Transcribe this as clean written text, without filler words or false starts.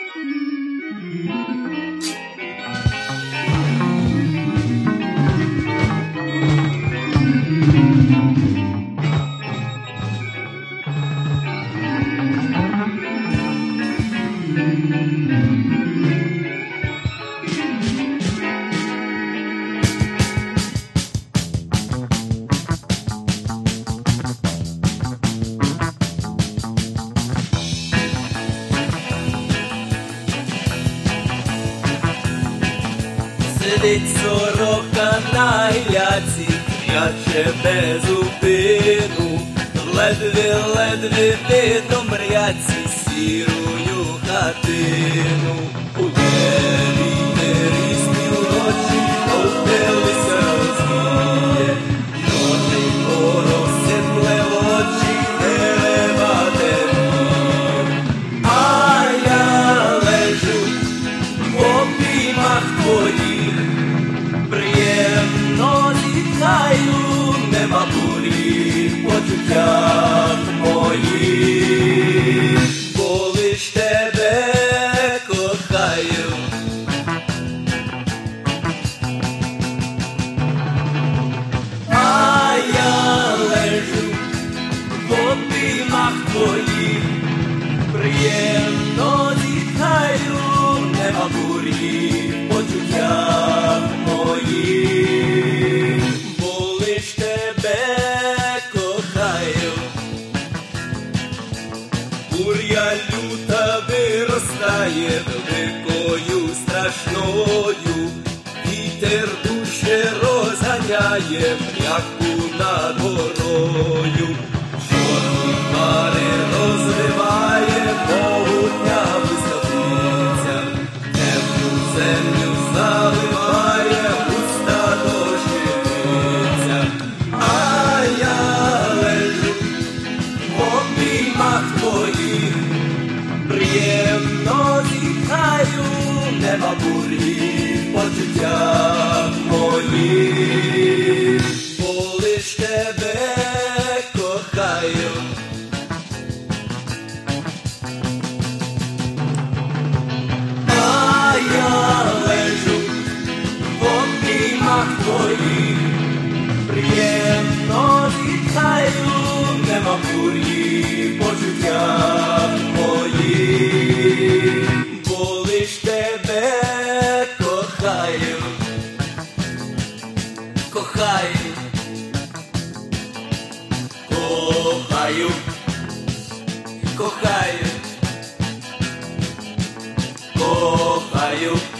Сидить сорока на гіляці, кряче без упину, ледве видно мряці сірую хатину. У небі нерізні очі повдилися зміє, ножі порозсипле очі дерева темніє. А я лежу в обіймах твоїх, приємно зітхаю, нема бурі в почуттях моїх, бо лиш тебе кохаю. А я лежу в обіймах твоїх, приємно зітхаю, нема бурі в почуттях моїх, бо лиш тебе кохаю. Буря люта виростає великою страшною, вітер душе розганяє м'яку над горою. Чорні хмари розриває могутня блискавиця, темну землю заливає густа дощиця. А я лежу в обіймах твоїх, приємно зітхаю, нема бурі в почуттях моїх, бо лиш тебе кохаю. А я лежу в обіймах твоїх, приємно зітхаю, нема бурі в почуттях моїх, бо лиш тебе кохаю. Кохаю, кохаю, кохаю, кохаю.